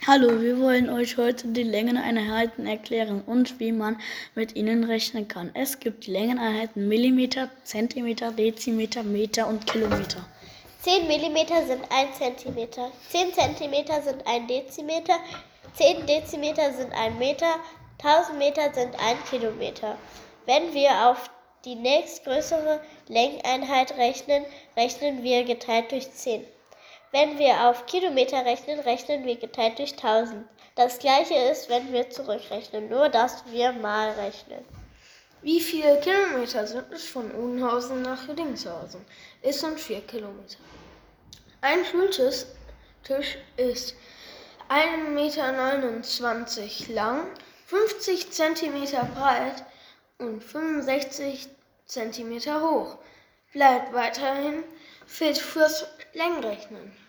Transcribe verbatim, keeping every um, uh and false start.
Hallo, wir wollen euch heute die Längeneinheiten erklären und wie man mit ihnen rechnen kann. Es gibt die Längeneinheiten Millimeter, Zentimeter, Dezimeter, Meter und Kilometer. zehn Millimeter sind ein Zentimeter, zehn Zentimeter sind ein Dezimeter, zehn Dezimeter sind ein Meter, tausend Meter sind ein Kilometer. Wenn wir auf die nächstgrößere Längeneinheit rechnen, rechnen wir geteilt durch zehn. Wenn wir auf Kilometer rechnen, rechnen wir geteilt durch tausend. Das gleiche ist, wenn wir zurückrechnen, nur dass wir mal rechnen. Wie viele Kilometer sind es von Odenhausen nach Riddingshausen? Es sind vier Kilometer. Ein Schultisch Tisch ist ein Meter neunundzwanzig lang, fünfzig Zentimeter breit und fünfundsechzig Zentimeter hoch. Bleibt weiterhin fit fürs Längenrechnen.